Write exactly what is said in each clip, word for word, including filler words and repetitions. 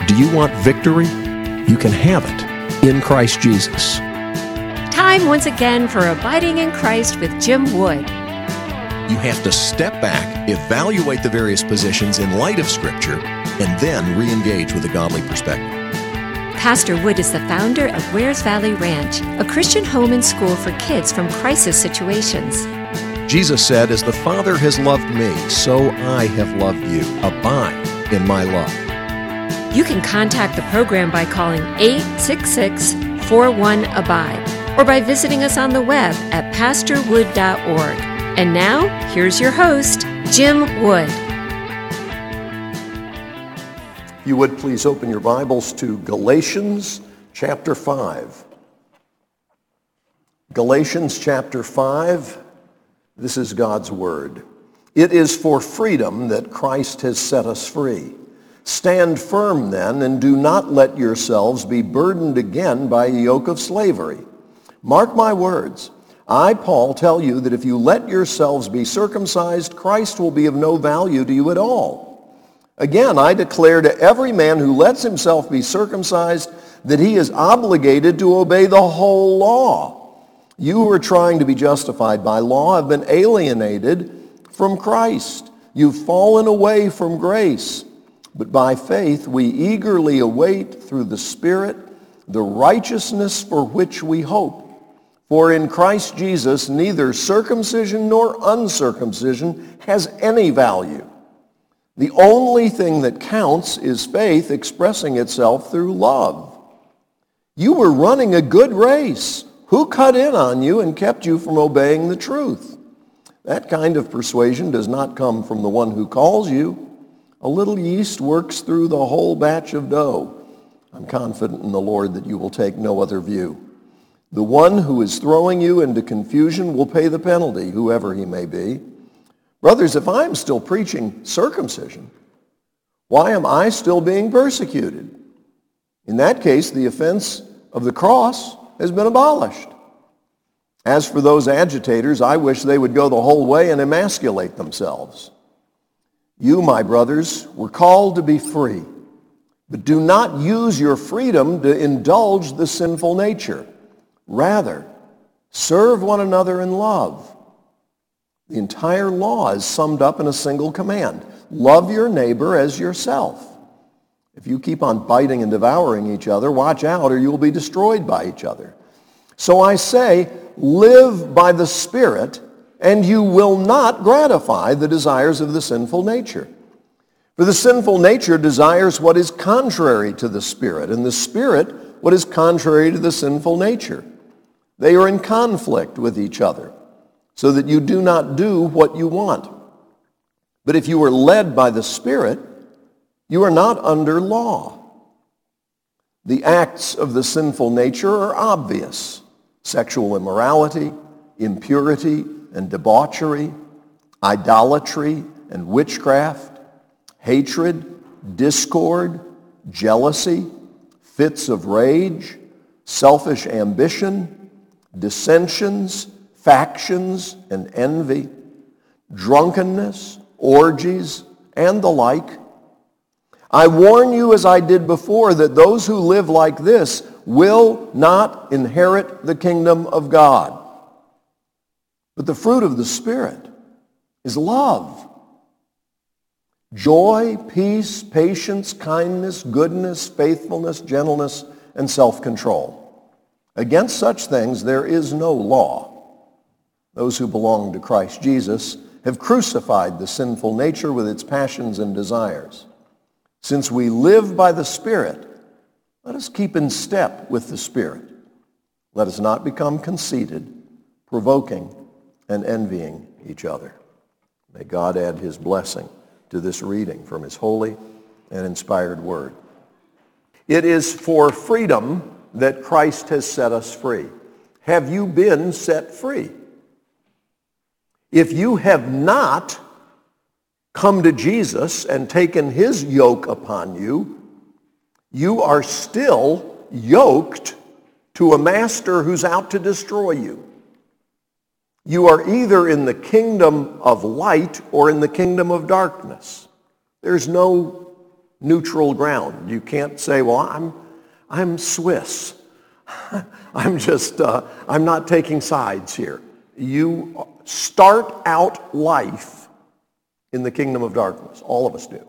Do you want victory? You can have it in Christ Jesus. Time once again for Abiding in Christ with Jim Wood. You have to step back, evaluate the various positions in light of Scripture, and then re-engage with a godly perspective. Pastor Wood is the founder of Wares Valley Ranch, a Christian home and school for kids from crisis situations. Jesus said, "As the Father has loved me, so I have loved you. Abide in my love." You can contact the program by calling eight six six, four one, abide or by visiting us on the web at pastor wood dot org. And now, here's your host, Jim Wood. If you would please open your Bibles to Galatians chapter five. Galatians chapter five, this is God's word. "It is for freedom that Christ has set us free. Stand firm then, and do not let yourselves be burdened again by a yoke of slavery. Mark my words. I, Paul, tell you that if you let yourselves be circumcised, Christ will be of no value to you at all. Again, I declare to every man who lets himself be circumcised that he is obligated to obey the whole law. You who are trying to be justified by law have been alienated from Christ. You've fallen away from grace. But by faith we eagerly await through the Spirit the righteousness for which we hope. For in Christ Jesus neither circumcision nor uncircumcision has any value. The only thing that counts is faith expressing itself through love. You were running a good race. Who cut in on you and kept you from obeying the truth? That kind of persuasion does not come from the one who calls you. A little yeast works through the whole batch of dough. I'm confident in the Lord that you will take no other view. The one who is throwing you into confusion will pay the penalty, whoever he may be. Brothers, if I am still preaching circumcision, why am I still being persecuted? In that case, the offense of the cross has been abolished. As for those agitators, I wish they would go the whole way and emasculate themselves. You, my brothers, were called to be free, but do not use your freedom to indulge the sinful nature. Rather, serve one another in love. The entire law is summed up in a single command. Love your neighbor as yourself. If you keep on biting and devouring each other, watch out or you will be destroyed by each other. So I say, live by the Spirit, and you will not gratify the desires of the sinful nature. For the sinful nature desires what is contrary to the Spirit, and the Spirit what is contrary to the sinful nature. They are in conflict with each other, so that you do not do what you want. But if you are led by the Spirit, you are not under law. The acts of the sinful nature are obvious: sexual immorality, impurity and debauchery, idolatry and witchcraft, hatred, discord, jealousy, fits of rage, selfish ambition, dissensions, factions and envy, drunkenness, orgies, and the like. I warn you, as I did before, that those who live like this will not inherit the kingdom of God. But the fruit of the Spirit is love, joy, peace, patience, kindness, goodness, faithfulness, gentleness, and self-control. Against such things there is no law. Those who belong to Christ Jesus have crucified the sinful nature with its passions and desires. Since we live by the Spirit, let us keep in step with the Spirit. Let us not become conceited, provoking, and envying each other. May God add his blessing to this reading from his holy and inspired word. It is for freedom that Christ has set us free. Have you been set free? If you have not come to Jesus and taken his yoke upon you, you are still yoked to a master who's out to destroy you. You are either in the kingdom of light or in the kingdom of darkness. There's no neutral ground. You can't say, well, I'm, I'm Swiss. I'm just, uh, I'm not taking sides here. You start out life in the kingdom of darkness. All of us do.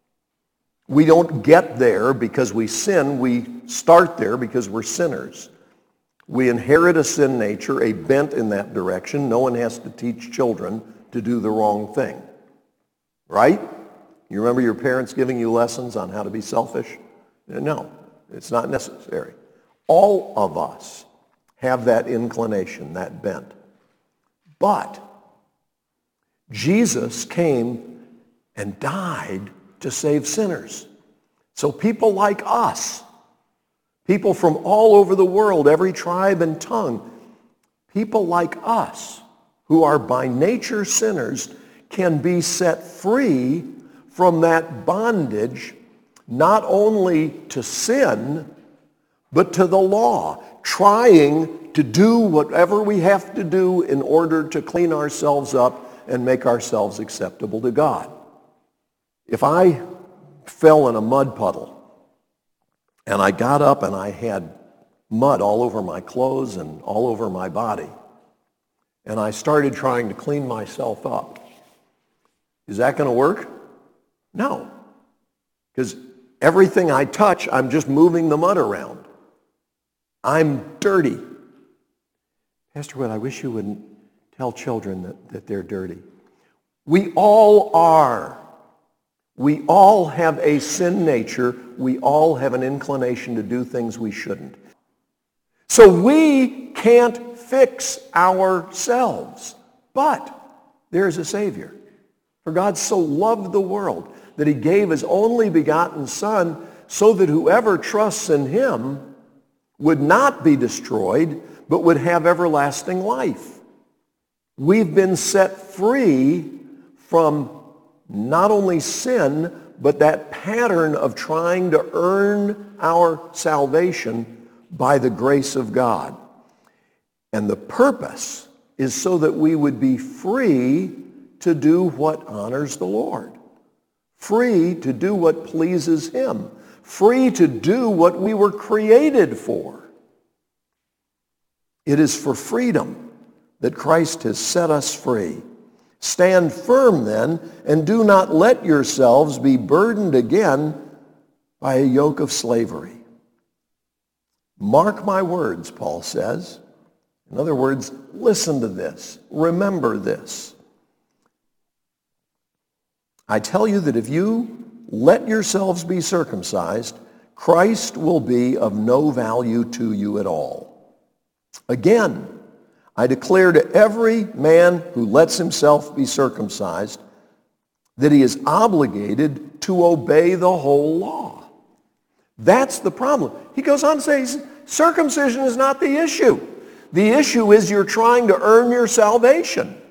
We don't get there because we sin. We start there because we're sinners. We inherit a sin nature, a bent in that direction. No one has to teach children to do the wrong thing. Right? You remember your parents giving you lessons on how to be selfish? No, it's not necessary. All of us have that inclination, that bent. But Jesus came and died to save sinners. So people like us, people from all over the world, every tribe and tongue, people like us who are by nature sinners can be set free from that bondage, not only to sin, but to the law, trying to do whatever we have to do in order to clean ourselves up and make ourselves acceptable to God. If I fell in a mud puddle and I got up and I had mud all over my clothes and all over my body, and I started trying to clean myself up, is that going to work? No. Because everything I touch, I'm just moving the mud around. I'm dirty. Pastor Wood, I wish you wouldn't tell children that, that they're dirty. We all are. We all have a sin nature. We all have an inclination to do things we shouldn't. So we can't fix ourselves. But there is a Savior. For God so loved the world that he gave his only begotten Son so that whoever trusts in him would not be destroyed, but would have everlasting life. We've been set free from not only sin, but that pattern of trying to earn our salvation by the grace of God. And the purpose is so that we would be free to do what honors the Lord, free to do what pleases him, free to do what we were created for. It is for freedom that Christ has set us free. Stand firm then, and do not let yourselves be burdened again by a yoke of slavery. Mark my words, Paul says. In other words, listen to this. Remember this. I tell you that if you let yourselves be circumcised, Christ will be of no value to you at all. Again, I declare to every man who lets himself be circumcised that he is obligated to obey the whole law. That's the problem. He goes on to say, circumcision is not the issue. The issue is you're trying to earn your salvation.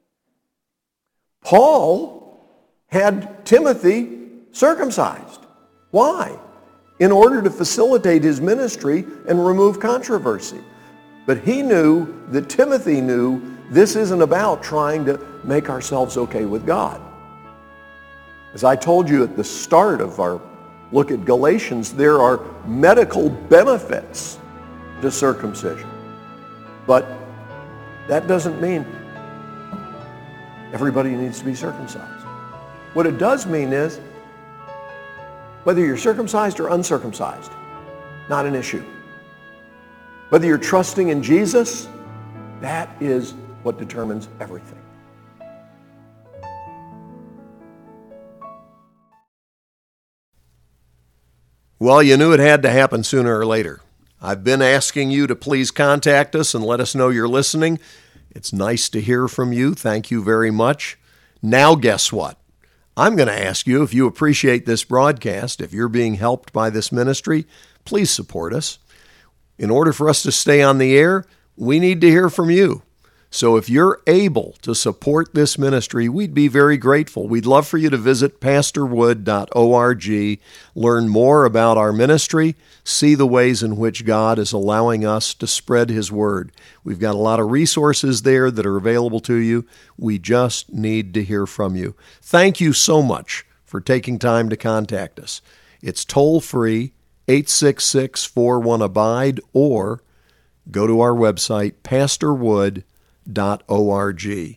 Paul had Timothy circumcised. Why? In order to facilitate his ministry and remove controversy. But he knew that Timothy knew this isn't about trying to make ourselves okay with God. As I told you at the start of our look at Galatians, there are medical benefits to circumcision. But that doesn't mean everybody needs to be circumcised. What it does mean is whether you're circumcised or uncircumcised, not an issue. Whether you're trusting in Jesus, that is what determines everything. Well, you knew it had to happen sooner or later. I've been asking you to please contact us and let us know you're listening. It's nice to hear from you. Thank you very much. Now, guess what? I'm going to ask you if you appreciate this broadcast, if you're being helped by this ministry, please support us. In order for us to stay on the air, we need to hear from you. So if you're able to support this ministry, we'd be very grateful. We'd love for you to visit pastor wood dot org, learn more about our ministry, see the ways in which God is allowing us to spread his word. We've got a lot of resources there that are available to you. We just need to hear from you. Thank you so much for taking time to contact us. It's toll-free, eight six six, four one, ABIDE, or go to our website, pastor wood dot org. To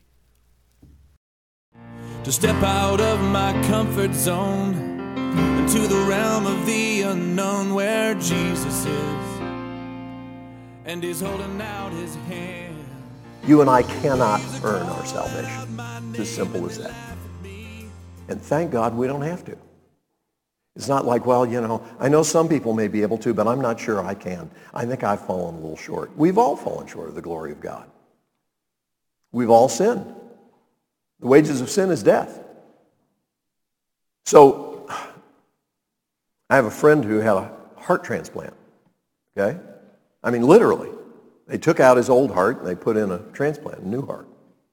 step out of my comfort zone into the realm of the unknown where Jesus is, and he's holding out his hand. You and I cannot earn our salvation. It's as simple as that. And thank God we don't have to. It's not like, well, you know, I know some people may be able to, but I'm not sure I can. I think I've fallen a little short. We've all fallen short of the glory of God. We've all sinned. The wages of sin is death. So, I have a friend who had a heart transplant, okay? I mean, literally. They took out his old heart and they put in a transplant, a new heart.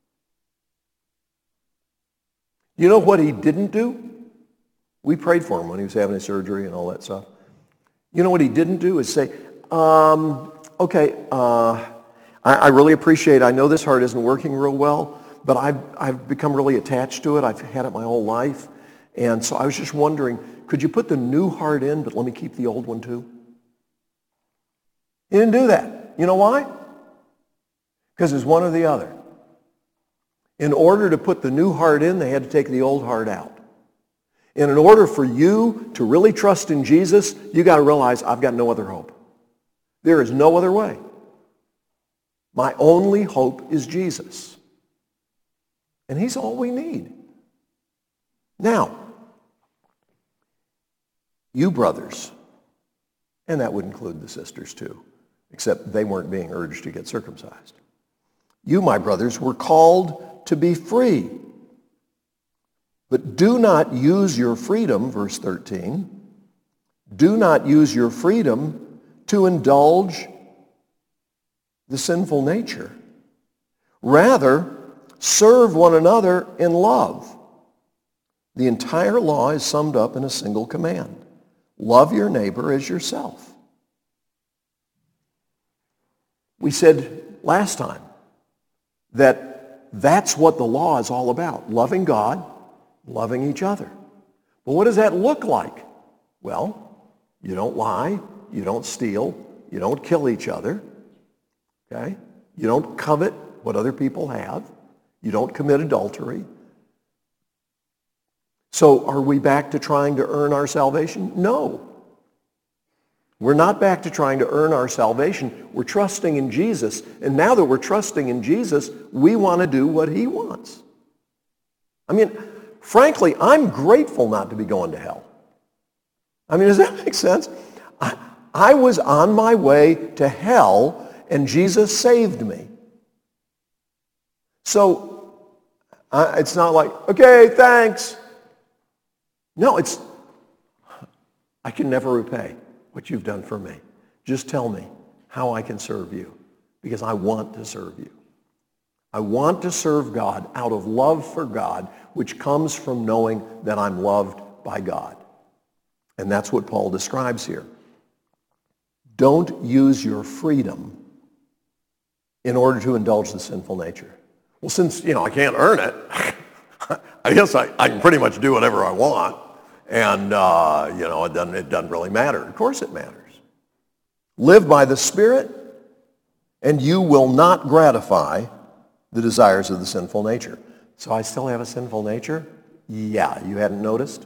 You know what he didn't do? We prayed for him when he was having his surgery and all that stuff. You know what he didn't do is say, um, okay, uh, I, I really appreciate, I know this heart isn't working real well, but I've, I've become really attached to it. I've had it my whole life. And so I was just wondering, could you put the new heart in, but let me keep the old one too? He didn't do that. You know why? Because it's one or the other. In order to put the new heart in, they had to take the old heart out. And in order for you to really trust in Jesus, you got to realize I've got no other hope. There is no other way. My only hope is Jesus. And he's all we need. Now, you brothers, and that would include the sisters too, except they weren't being urged to get circumcised. You, my brothers, were called to be free. But do not use your freedom, verse thirteen, do not use your freedom to indulge the sinful nature. Rather, serve one another in love. The entire law is summed up in a single command. Love your neighbor as yourself. We said last time that that's what the law is all about, loving God, loving each other. But what does that look like? Well, you don't lie, you don't steal, you don't kill each other, okay? You don't covet what other people have, you don't commit adultery. So are we back to trying to earn our salvation? No. We're not back to trying to earn our salvation. We're trusting in Jesus. And now that we're trusting in Jesus, we want to do what he wants. I mean, frankly, I'm grateful not to be going to hell. I mean, does that make sense? I, I was on my way to hell, and Jesus saved me. So uh, it's not like, okay, thanks. No, it's, I can never repay what you've done for me. Just tell me how I can serve you, because I want to serve you. I want to serve God out of love for God, which comes from knowing that I'm loved by God. And that's what Paul describes here. Don't use your freedom in order to indulge the sinful nature. Well, since, you know, I can't earn it, I guess I, I can pretty much do whatever I want. And, uh, you know, it doesn't, it doesn't really matter. Of course it matters. Live by the Spirit, and you will not gratify the desires of the sinful nature. So I still have a sinful nature? Yeah, you hadn't noticed?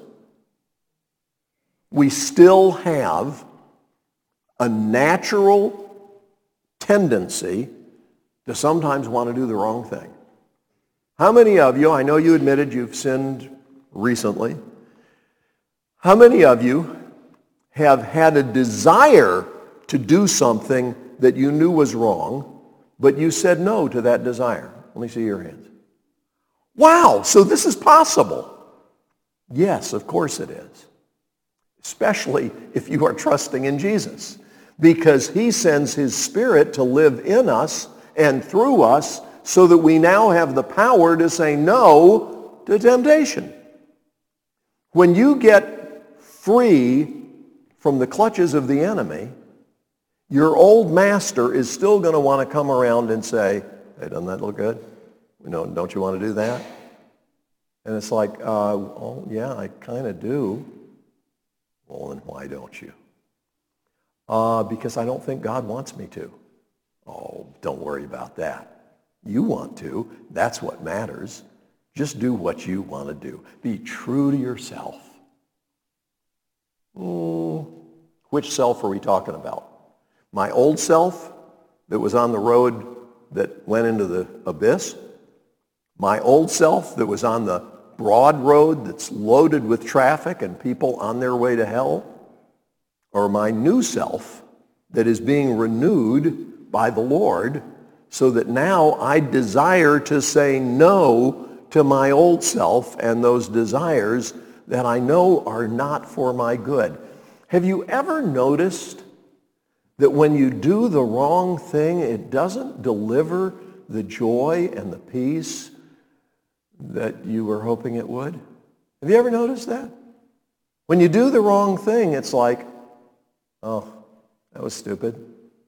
We still have a natural tendency to sometimes want to do the wrong thing. How many of you, I know you admitted you've sinned recently, how many of you have had a desire to do something that you knew was wrong, but you said no to that desire? Let me see your hands. Wow, so this is possible. Yes, of course it is. Especially if you are trusting in Jesus, because he sends his Spirit to live in us and through us so that we now have the power to say no to temptation. When you get free from the clutches of the enemy, your old master is still going to want to come around and say, hey, doesn't that look good? You know, don't you want to do that? And it's like, uh, oh, yeah, I kind of do. Well, then why don't you? Uh, because I don't think God wants me to. Oh, don't worry about that. You want to. That's what matters. Just do what you want to do. Be true to yourself. Mm, which self are we talking about? My old self that was on the road that went into the abyss? My old self that was on the broad road that's loaded with traffic and people on their way to hell? Or my new self that is being renewed by the Lord so that now I desire to say no to my old self and those desires that I know are not for my good? Have you ever noticed that when you do the wrong thing, it doesn't deliver the joy and the peace that you were hoping it would? Have you ever noticed that? When you do the wrong thing, it's like, oh, that was stupid.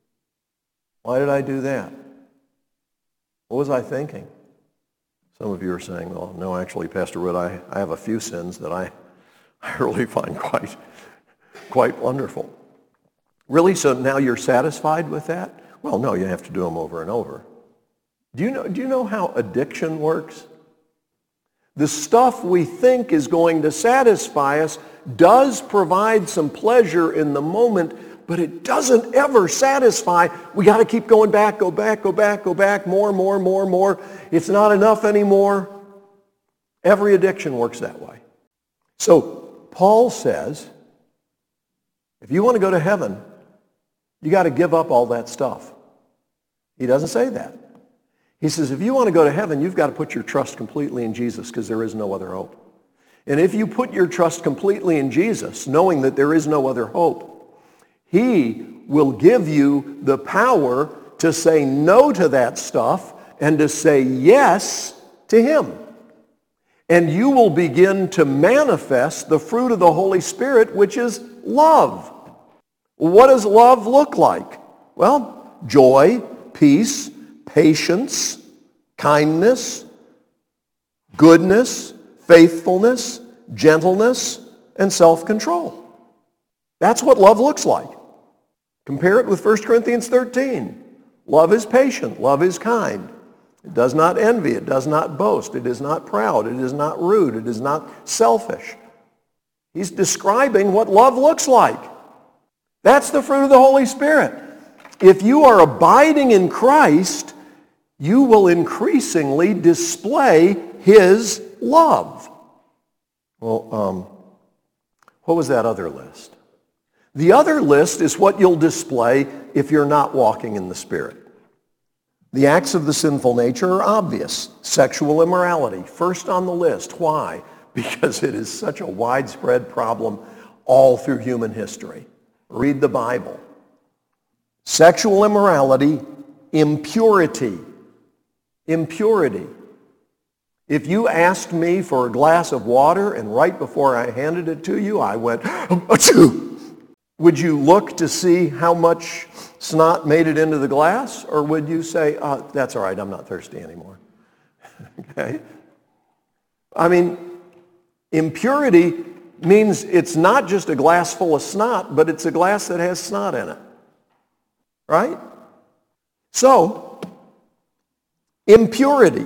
Why did I do that? What was I thinking? Some of you are saying, well, no, actually, Pastor Wood, I, I have a few sins that I, I really find quite, quite wonderful. Really? So now you're satisfied with that? Well, no, you have to do them over and over. Do you know, do you know how addiction works? The stuff we think is going to satisfy us does provide some pleasure in the moment, but it doesn't ever satisfy. We got to keep going back, go back, go back, go back, more, more, more, more. It's not enough anymore. Every addiction works that way. So Paul says, if you want to go to heaven, you got to give up all that stuff. He doesn't say that. He says, if you want to go to heaven, you've got to put your trust completely in Jesus because there is no other hope. And if you put your trust completely in Jesus, knowing that there is no other hope, he will give you the power to say no to that stuff and to say yes to him. And you will begin to manifest the fruit of the Holy Spirit, which is love. What does love look like? Well, joy, peace, patience, kindness, goodness, faithfulness, gentleness, and self-control. That's what love looks like. Compare it with First Corinthians thirteen. Love is patient. Love is kind. It does not envy. It does not boast. It is not proud. It is not rude. It is not selfish. He's describing what love looks like. That's the fruit of the Holy Spirit. If you are abiding in Christ, you will increasingly display his love. Well, um, what was that other list? The other list is what you'll display if you're not walking in the Spirit. The acts of the sinful nature are obvious. Sexual immorality, first on the list. Why? Because it is such a widespread problem all through human history. Read the Bible. Sexual immorality, impurity. Impurity. If you asked me for a glass of water and right before I handed it to you, I went, achoo! Would you look to see how much snot made it into the glass? Or would you say, oh, that's all right, I'm not thirsty anymore? Okay? I mean, impurity means it's not just a glass full of snot, but it's a glass that has snot in it. Right? So, impurity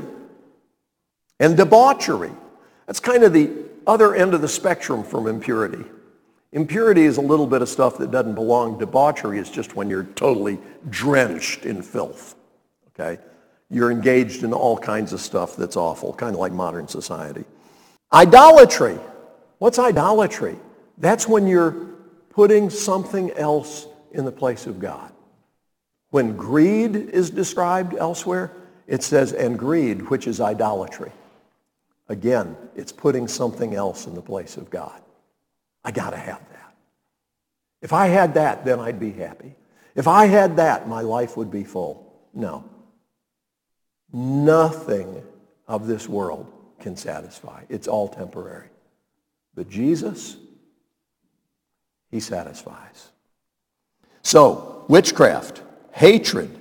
and debauchery. That's kind of the other end of the spectrum from impurity. Impurity is a little bit of stuff that doesn't belong. Debauchery is just when you're totally drenched in filth. Okay? You're engaged in all kinds of stuff that's awful, kind of like modern society. Idolatry. What's idolatry? That's when you're putting something else in the place of God. When greed is described elsewhere, it says, and greed, which is idolatry. Again, it's putting something else in the place of God. I got to have that. If I had that, then I'd be happy. If I had that, my life would be full. No. Nothing of this world can satisfy. It's all temporary. But Jesus, he satisfies. So, witchcraft, hatred,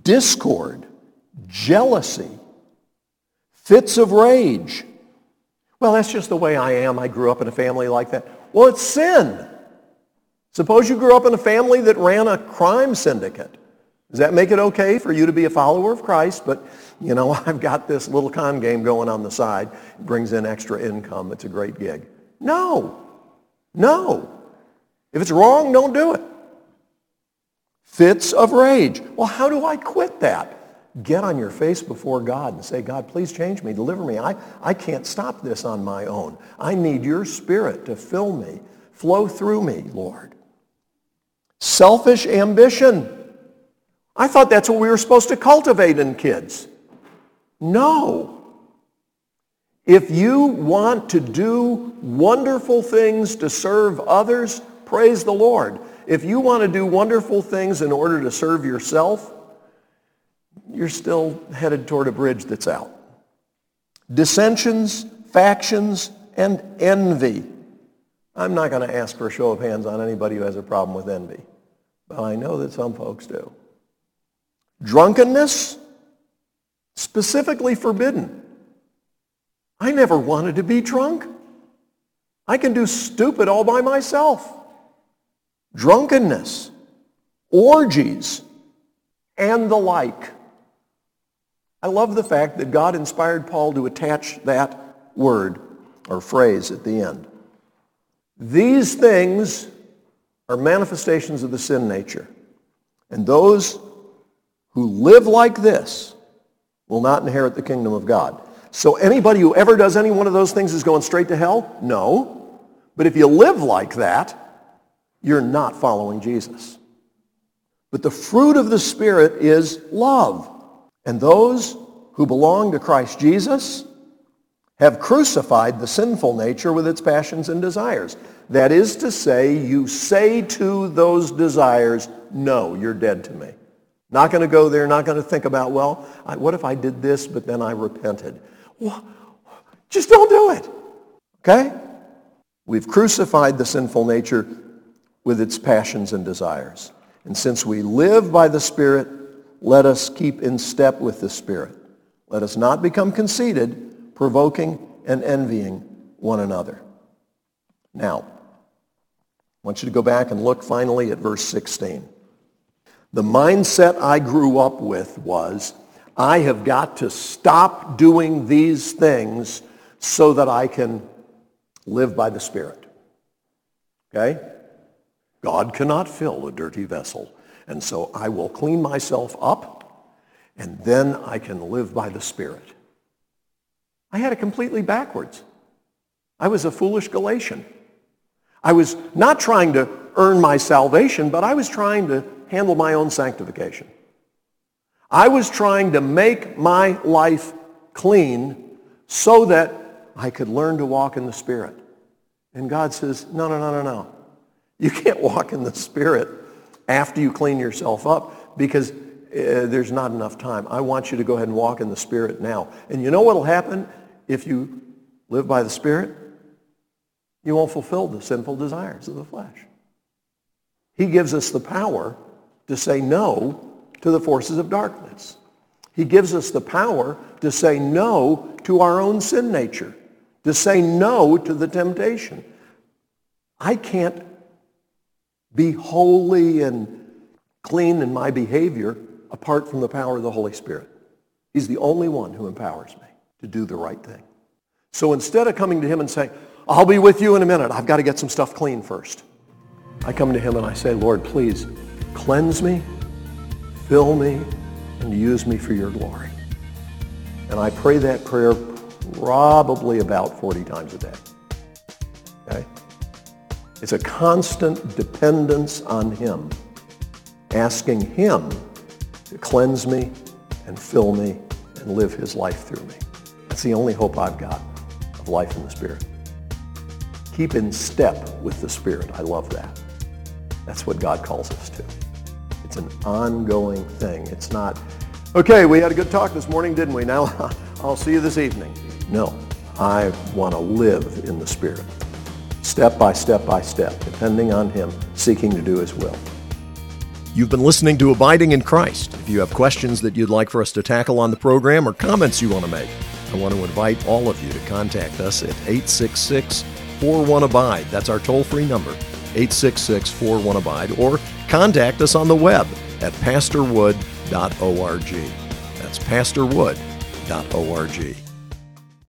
discord, jealousy, fits of rage. Well, that's just the way I am. I grew up in a family like that. Well, it's sin. Suppose you grew up in a family that ran a crime syndicate. Does that make it okay for you to be a follower of Christ, but, you know, I've got this little con game going on the side. It brings in extra income. It's a great gig. No. No. If it's wrong, don't do it. Fits of rage. Well, how do I quit that? Get on your face before God and say, God, please change me, deliver me. I, I can't stop this on my own. I need your Spirit to fill me, flow through me, Lord. Selfish ambition. I thought that's what we were supposed to cultivate in kids. No. If you want to do wonderful things to serve others, praise the Lord. If you want to do wonderful things in order to serve yourself, you're still headed toward a bridge that's out. Dissensions, factions, and envy. I'm not going to ask for a show of hands on anybody who has a problem with envy, but I know that some folks do. Drunkenness, specifically forbidden. I never wanted to be drunk. I can do stupid all by myself. Drunkenness, orgies, and the like. I love the fact that God inspired Paul to attach that word or phrase at the end. These things are manifestations of the sin nature. And those who live like this will not inherit the kingdom of God. So anybody who ever does any one of those things is going straight to hell? No. But if you live like that, you're not following Jesus. But the fruit of the Spirit is love. And those who belong to Christ Jesus have crucified the sinful nature with its passions and desires. That is to say, you say to those desires, no, you're dead to me. Not going to go there, not going to think about, well, I, what if I did this, but then I repented? Well, just don't do it, okay? We've crucified the sinful nature with its passions and desires. And since we live by the Spirit, let us keep in step with the Spirit. Let us not become conceited, provoking and envying one another. Now, I want you to go back and look finally at verse sixteen. The mindset I grew up with was, I have got to stop doing these things so that I can live by the Spirit. Okay? God cannot fill a dirty vessel. And so I will clean myself up, and then I can live by the Spirit. I had it completely backwards. I was a foolish Galatian. I was not trying to earn my salvation, but I was trying to handle my own sanctification. I was trying to make my life clean so that I could learn to walk in the Spirit. And God says, no, no, no, no, no. You can't walk in the Spirit after you clean yourself up because uh, there's not enough time. I want you to go ahead and walk in the Spirit now. And you know what will happen if you live by the Spirit? You won't fulfill the sinful desires of the flesh. He gives us the power to say no to the forces of darkness. He gives us the power to say no to our own sin nature, to say no to the temptation. I can't be holy and clean in my behavior apart from the power of the Holy Spirit. He's the only one who empowers me to do the right thing. So instead of coming to him and saying, I'll be with you in a minute, I've got to get some stuff clean first, I come to him and I say, Lord, please cleanse me, fill me, and use me for your glory. And I pray that prayer probably about forty times a day. Okay? It's a constant dependence on him, asking him to cleanse me and fill me and live his life through me. That's the only hope I've got of life in the Spirit. Keep in step with the Spirit. I love that. That's what God calls us to. It's an ongoing thing. It's not, okay, we had a good talk this morning, didn't we? Now I'll see you this evening. No, I want to live in the Spirit. Step by step by step, depending on him, seeking to do his will. You've been listening to Abiding in Christ. If you have questions that you'd like for us to tackle on the program or comments you want to make, I want to invite all of you to contact us at eight six six, four one, abide. That's our toll-free number, eight six six, four one, abide, or contact us on the web at pastor wood dot org. That's pastor wood dot org.